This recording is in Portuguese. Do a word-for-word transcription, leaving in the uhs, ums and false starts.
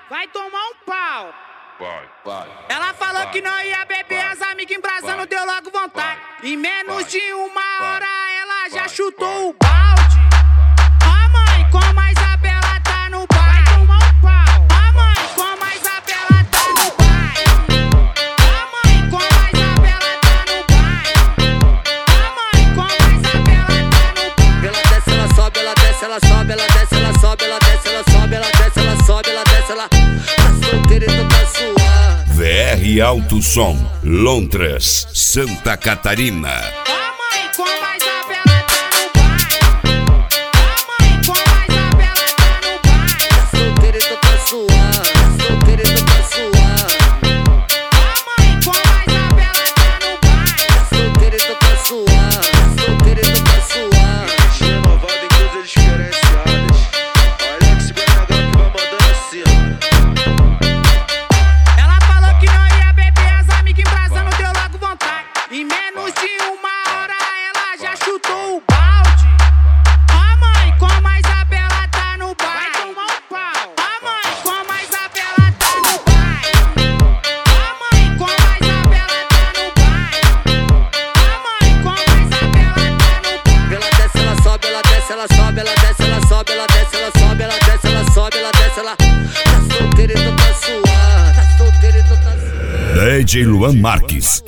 vai tomar um pau. Vai, vai. Ela falou vai, que não ia beber, vai, as amigas embrasando, vai, deu logo vontade. vai, Em menos vai, de uma vai, hora ela já vai, chutou vai. o balde. A mãe, como a Isabela tá no baile, vai tomar um pau. A mãe, como a Isabela tá no baile. A mãe, como a Isabela tá no baile. A mãe, como a Isabela tá no baile. Ela desce, ela sobe, ela desce, ela sobe, ela desce, ela sobe, ela desce, ela sobe, ela desce, ela sobe, ela desce, ela tá solteira e não tá suave. V R Alto Som, Londres, Santa Catarina. A mãe, como a Isabela tá no baile. A mãe, como a Isabela tá no baile. Tá solteira e não tá suave. Tá solteira e não tá suave. A mãe, como a Isabela tá no baile. Tá solteira e não tá suave. Tá solteira e não tá suave. Renovado em coisas diferenciadas. Olha que esse B H que vai mandando assim, ó. Ela falou que não ia beber, as amigas embrasando, deu logo vontade. Em menos de uma hora ela já chutou o balde. A mãe, como a Isabela tá no baile, vai tomar um pau. A mãe, como a Isabela tá no baile. A mãe, como a Isabela tá no baile. A mãe, como a Isabela tá no baile. Ela desce, ela sobe, ela desce, ela sobe, ela desce, ela sobe, ela desce, ela sobe, ela desce, ela sobe, ela desce, ela tá solteira e não tá suave. Tá solteira e não tá suave. D J Luan Marques,